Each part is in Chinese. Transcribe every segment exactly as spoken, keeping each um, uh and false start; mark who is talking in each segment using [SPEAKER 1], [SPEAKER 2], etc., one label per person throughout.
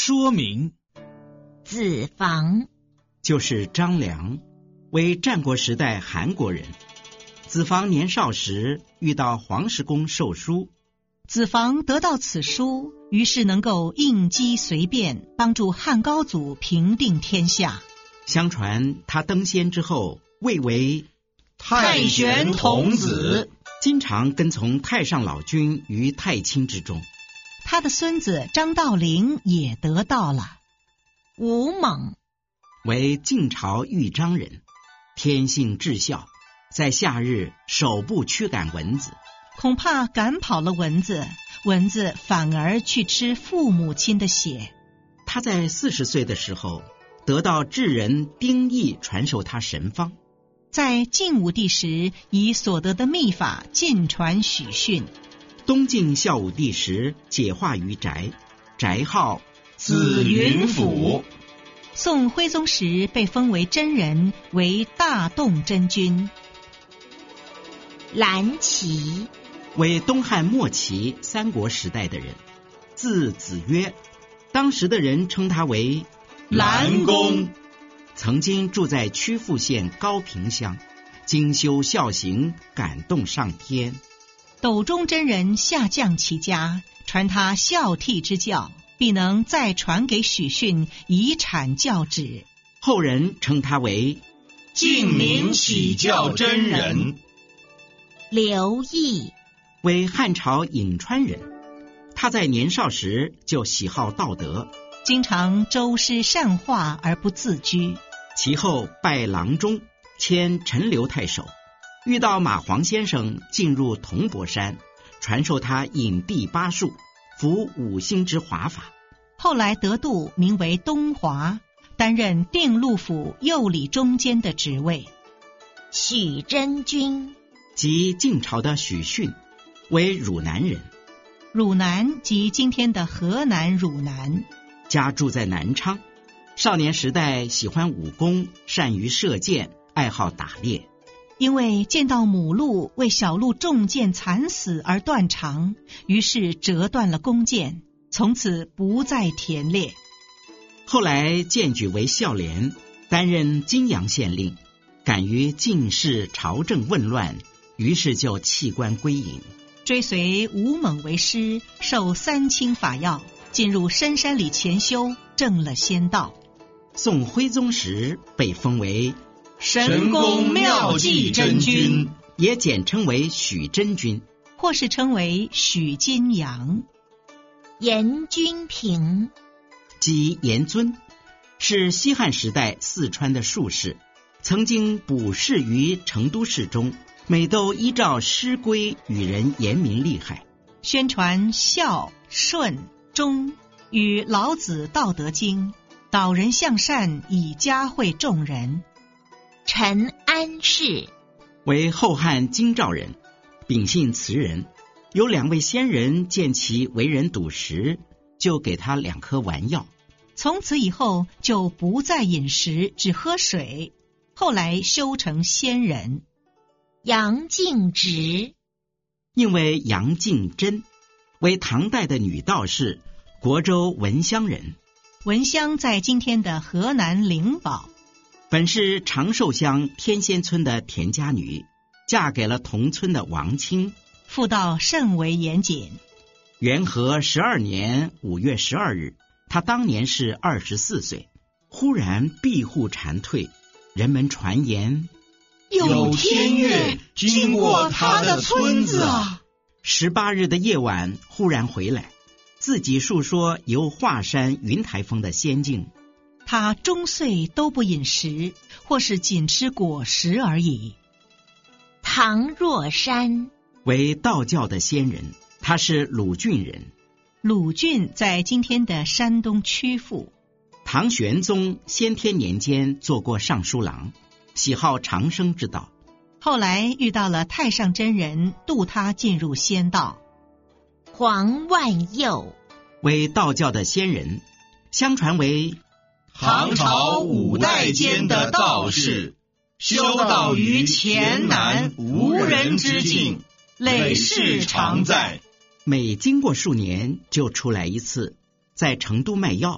[SPEAKER 1] 说明。
[SPEAKER 2] 子房
[SPEAKER 3] 就是张良，为战国时代韩国人。子房年少时遇到黄石公授书，
[SPEAKER 4] 子房得到此书，于是能够应机随变，帮助汉高祖平定天下。
[SPEAKER 3] 相传他登仙之后，位为
[SPEAKER 1] 太玄童子，
[SPEAKER 3] 经常跟从太上老君于太清之中。
[SPEAKER 4] 他的孙子张道陵也得到了。
[SPEAKER 2] 吴猛
[SPEAKER 3] 为晋朝豫章人，天性至孝，在夏日手部驱赶蚊子，
[SPEAKER 4] 恐怕赶跑了蚊子，蚊子反而去吃父母亲的血。
[SPEAKER 3] 他在四十岁的时候，得到智人丁义传授他神方，
[SPEAKER 4] 在晋武帝时以所得的秘法尽传许逊。
[SPEAKER 3] 东晋孝武帝时解化于翟，翟号
[SPEAKER 1] 紫云府。
[SPEAKER 4] 宋徽宗时被封为真人，为大洞真君。
[SPEAKER 2] 蓝旗
[SPEAKER 3] 为东汉末期三国时代的人，字子曰，当时的人称他为
[SPEAKER 1] 蓝公，
[SPEAKER 3] 曾经住在曲阜县高平乡，精修孝行，感动上天。
[SPEAKER 4] 斗中真人下降其家，传他孝悌之教，必能再传给许逊，以阐教旨。
[SPEAKER 3] 后人称他为
[SPEAKER 1] 晋明启教真人。
[SPEAKER 2] 刘毅
[SPEAKER 3] 为汉朝颍川人，他在年少时就喜好道德，
[SPEAKER 4] 经常周师善化而不自居。
[SPEAKER 3] 其后拜郎中，迁陈留太守，遇到马黄先生，进入铜钵山，传授他引地八术，服五星之华法。
[SPEAKER 4] 后来得度，名为东华，担任定陆府右理中监的职位。
[SPEAKER 2] 许真君
[SPEAKER 3] 即晋朝的许逊，为汝南人。
[SPEAKER 4] 汝南即今天的河南汝南，
[SPEAKER 3] 家住在南昌。少年时代喜欢武功，善于射箭，爱好打猎。
[SPEAKER 4] 因为见到母鹿为小鹿中箭惨死而断肠，于是折断了弓箭，从此不再田猎。
[SPEAKER 3] 后来荐举为孝廉，担任金阳县令，敢于进士朝政问乱，于是就弃官归隐，
[SPEAKER 4] 追随吴猛为师，受三清法要，进入深山里潜修，证了仙道。
[SPEAKER 3] 宋徽宗时被封为
[SPEAKER 1] 神功妙计真君，
[SPEAKER 3] 也简称为许真君，
[SPEAKER 4] 或是称为许金阳。
[SPEAKER 2] 严君平
[SPEAKER 3] 即严尊，是西汉时代四川的术士，曾经卜筮于成都市中，每都依照诗规与人言明厉害，
[SPEAKER 4] 宣传孝顺忠，与老子道德经，导人向善，以嘉惠众人。
[SPEAKER 2] 陈安世
[SPEAKER 3] 为后汉京兆人，秉性慈仁，有两位仙人见其为人笃实，就给他两颗丸药，
[SPEAKER 4] 从此以后就不再饮食，只喝水，后来修成仙人。
[SPEAKER 2] 杨敬直
[SPEAKER 3] 因为杨敬真，为唐代的女道士，国州闻香人。
[SPEAKER 4] 闻香在今天的河南灵宝。
[SPEAKER 3] 本是长寿乡天仙村的田家女，嫁给了同村的王清，
[SPEAKER 4] 妇道甚为严谨。
[SPEAKER 3] 元和十二年五月十二日，她当年是二十四岁，忽然庇护蝉蜕，人们传言
[SPEAKER 1] 有天月经过她的村子啊。
[SPEAKER 3] 十八日的夜晚忽然回来，自己述说游华山云台峰的仙境。
[SPEAKER 4] 他终岁都不饮食，或是仅吃果实而已。
[SPEAKER 2] 唐若山
[SPEAKER 3] 为道教的仙人，他是鲁郡人。
[SPEAKER 4] 鲁郡在今天的山东曲阜。
[SPEAKER 3] 唐玄宗先天年间做过尚书郎，喜好长生之道，
[SPEAKER 4] 后来遇到了太上真人，渡他进入仙道。
[SPEAKER 2] 黄万佑
[SPEAKER 3] 为道教的仙人，相传为
[SPEAKER 1] 唐朝五代间的道士，修道于黔南无人之境，累世常在。
[SPEAKER 3] 每经过数年就出来一次，在成都卖药，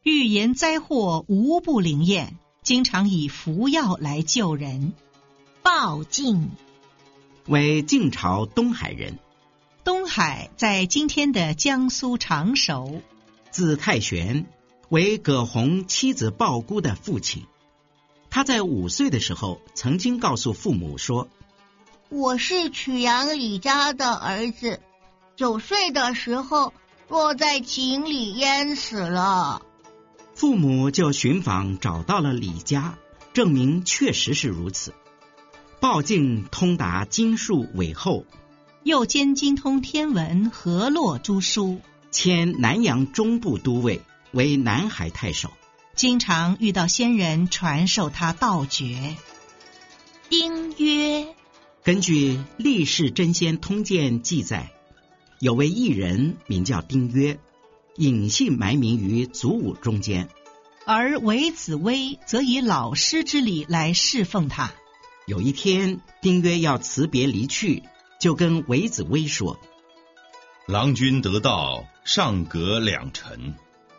[SPEAKER 4] 预言灾祸无不灵验，经常以服药来救人。
[SPEAKER 2] 鲍靖
[SPEAKER 3] 为晋朝东海人，
[SPEAKER 4] 东海在今天的江苏常熟。
[SPEAKER 3] 字太玄，为葛洪妻子鲍姑的父亲。他在五岁的时候曾经告诉父母说，
[SPEAKER 5] 我是曲阳李家的儿子，九岁的时候落在井里淹死了。
[SPEAKER 3] 父母就寻访找到了李家，证明确实是如此。鲍靖通达经术韦后，
[SPEAKER 4] 又兼精通天文河洛诸书，
[SPEAKER 3] 迁南阳中部都尉，为南海太守，
[SPEAKER 4] 经常遇到仙人传授他道诀。
[SPEAKER 2] 丁曰
[SPEAKER 3] 根据《历世真仙通鉴》记载，有位异人名叫丁曰，隐姓埋名于祖武中间，
[SPEAKER 4] 而韦子威则以老师之礼来侍奉他。
[SPEAKER 3] 有一天，丁曰要辞别离去，就跟韦子威说，
[SPEAKER 1] 郎君得道，上阁两臣。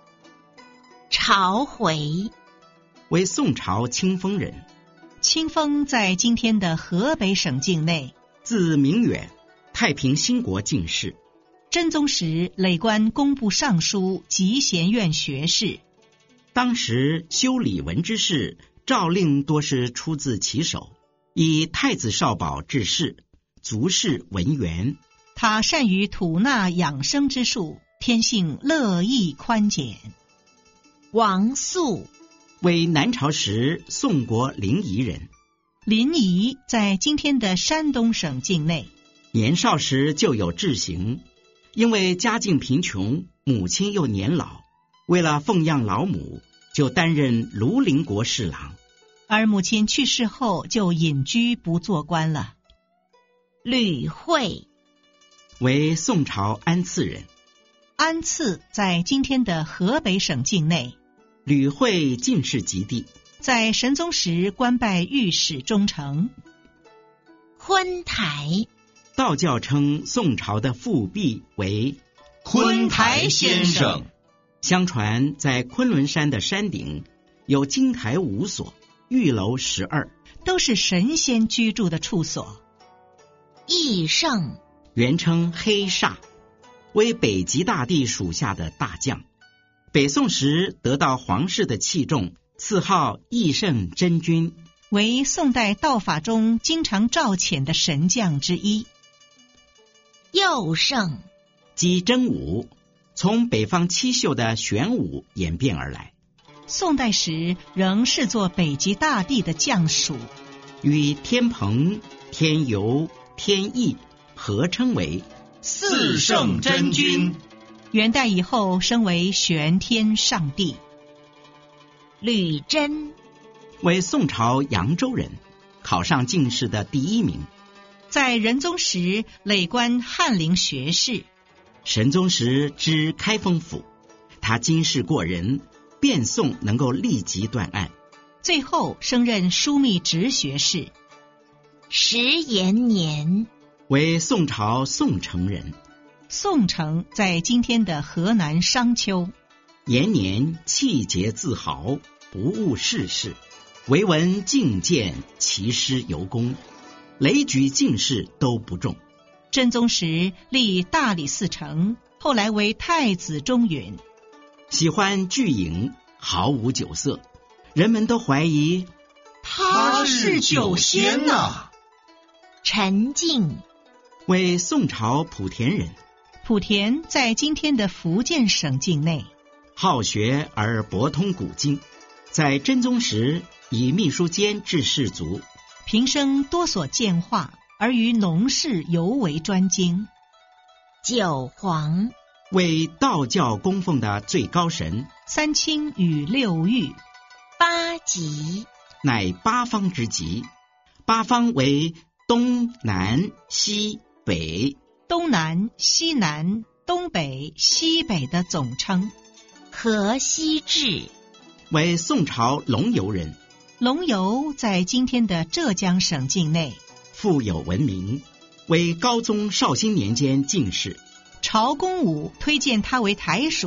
[SPEAKER 2] 朝回
[SPEAKER 3] 为宋朝清丰人，
[SPEAKER 4] 清丰在今天的河北省境内，
[SPEAKER 3] 字明远，太平兴国进士。
[SPEAKER 4] 真宗时累官工部尚书集贤院学士。
[SPEAKER 3] 当时修礼文之事，诏令多是出自其手，以太子少保治世，足是文员。
[SPEAKER 4] 他善于吐纳养生之术，天性乐意宽简。
[SPEAKER 2] 王肃
[SPEAKER 3] 为南朝时宋国临沂人，
[SPEAKER 4] 临沂在今天的山东省境内。
[SPEAKER 3] 年少时就有志行，因为家境贫穷，母亲又年老，为了奉养老母，就担任庐陵国侍郎。
[SPEAKER 4] 而母亲去世后，就隐居不做官了。
[SPEAKER 2] 吕惠
[SPEAKER 3] 为宋朝安次人，
[SPEAKER 4] 安次在今天的河北省境内。
[SPEAKER 3] 吕惠进士及第，
[SPEAKER 4] 在神宗时官拜御史中丞。
[SPEAKER 2] 昆台
[SPEAKER 3] 道教称宋朝的富弼为
[SPEAKER 1] 昆台先生。
[SPEAKER 3] 相传在昆仑山的山顶有金台五所，玉楼十二，
[SPEAKER 4] 都是神仙居住的处所。
[SPEAKER 2] 义胜
[SPEAKER 3] 原称黑煞，为北极大帝属下的大将。北宋时得到皇室的器重，赐号义胜真君，
[SPEAKER 4] 为宋代道法中经常召遣的神将之一。
[SPEAKER 2] 右胜
[SPEAKER 3] 即真武，从北方七宿的玄武演变而来，
[SPEAKER 4] 宋代时仍视作北极大帝的将属，
[SPEAKER 3] 与天蓬、天游、天意合称为
[SPEAKER 1] 四圣真君。
[SPEAKER 4] 元代以后升为玄天上帝。
[SPEAKER 2] 吕真
[SPEAKER 3] 为宋朝扬州人，考上进士的第一名。
[SPEAKER 4] 在仁宗时累官翰林学士，
[SPEAKER 3] 神宗时知开封府，他经世过人，辩讼能够立即断案，
[SPEAKER 4] 最后升任枢密直学士。
[SPEAKER 2] 石延年
[SPEAKER 3] 为宋朝宋城人，
[SPEAKER 4] 宋城在今天的河南商丘。
[SPEAKER 3] 延年气节自豪，不务世事，唯闻进谏，其师尤功，雷举进士都不中。
[SPEAKER 4] 真宗时立大理寺丞，后来为太子中允。
[SPEAKER 3] 喜欢聚饮，毫无酒色，人们都怀疑
[SPEAKER 1] 他是酒仙呐。
[SPEAKER 2] 陈敬
[SPEAKER 3] 为宋朝莆田人，
[SPEAKER 4] 莆田在今天的福建省境内。
[SPEAKER 3] 好学而博通古今，在真宗时以秘书监治士族，
[SPEAKER 4] 平生多所见画，而于农事尤为专精。
[SPEAKER 2] 九黄
[SPEAKER 3] 为道教供奉的最高神，
[SPEAKER 4] 三清与六御。
[SPEAKER 2] 八极
[SPEAKER 3] 乃八方之极，八方为东南西北，
[SPEAKER 4] 东南西南东北西北的总称。
[SPEAKER 2] 河西志
[SPEAKER 3] 为宋朝龙游人，
[SPEAKER 4] 龙游在今天的浙江省境内，
[SPEAKER 3] 富有闻名，为高宗绍兴年间进士。
[SPEAKER 4] 朝公武推荐他为台属，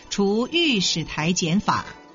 [SPEAKER 4] 除御史台简法，